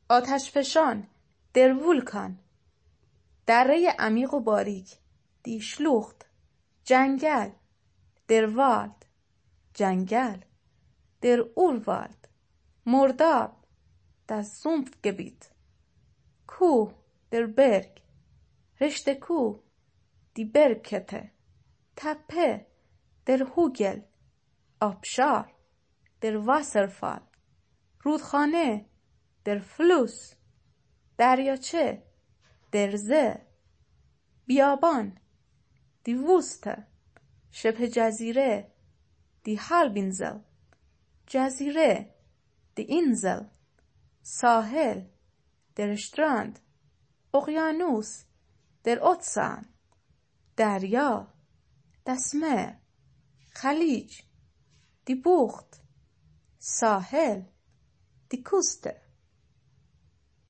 آتشفشان، در وولکان. دره عمیق و باریک، دی شلوخت. جنگل، در والد. جنگل، در اوروالد. مرداب، das Sumpfgebiet. کوه، در برگ. رشته کوه، دی برگکته. تپه، در هوگل. آبشار، در واسرفال. رودخانه، در فلوس. دریاچه، در زه. بیابان، دی ووسته. شبه جزیره، دی هالبینزل. جزیره، دی اینزل. ساحل، در اشتراند. اقیانوس، در اوتسان. دریا، دسمه. خلیج، دی بوخت. ساحل، دی کوسته.